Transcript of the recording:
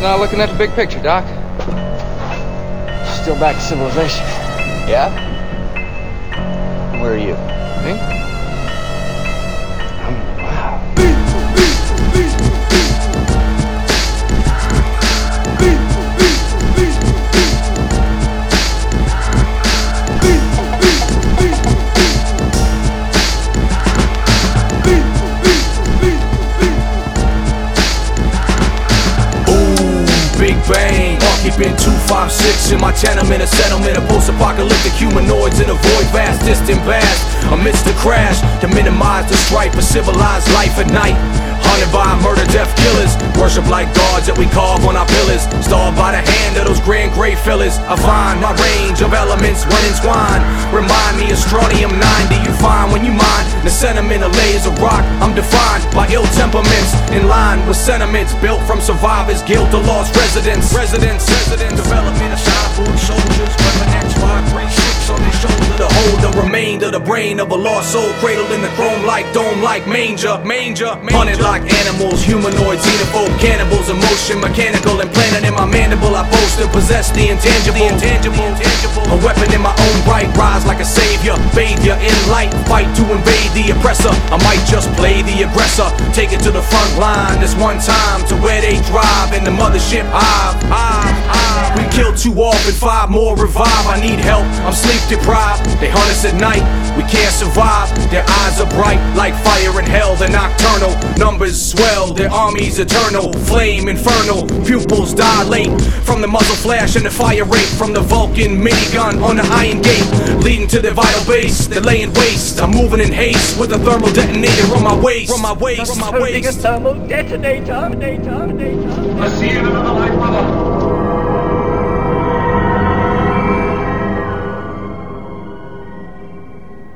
Not looking at the big picture, Doc. Still back to civilization. Yeah? Where are you? Me? Wow. Big Bang, occupant 256 in my tenement, a settlement of post-apocalyptic humanoids in a void vast, distant vast. Amidst the crash, to minimize the strife of civilized life at night. Haunted by murder, death killers, worship like gods that we carve on our pillars. Starved by the hand of those grand gray fillers. I find my range of elements when entwined. Remind me of strontium 90 you find when you mine the sentiment of layers of rock. I'm defined by ill temperaments, in line with sentiments built from survivors' guilt or lost residents. Development of cyborg soldiers, weapon X536 on their shoulder to hold the remainder, the brain of a lost soul cradled in the chrome-like dome-like manger. Hunted like animals, humanoids, xenophobe cannibals, emotion mechanical implanted in my mandible. I boast and possess the intangible. A weapon in my own right, rise like a savior, bathe you in light, fight to invade the oppressor. I might just play the aggressor, take it to the front line this one time, to where they drive in the mothership hive. We kill too often, 5 more revive. I need help, I'm sleep deprived. They hunt us at night, we can't survive. Their eyes are bright like fire in hell, they're nocturnal. Numbers swell, their armies eternal, flame infernal. Pupils dilate from the muzzle flash and the fire rate from the Vulcan minigun on the iron gate, leading to their vital base. They're laying waste, I'm moving in haste with a thermal detonator on my waist. Holding a thermal detonator. I see you, live in the light, brother.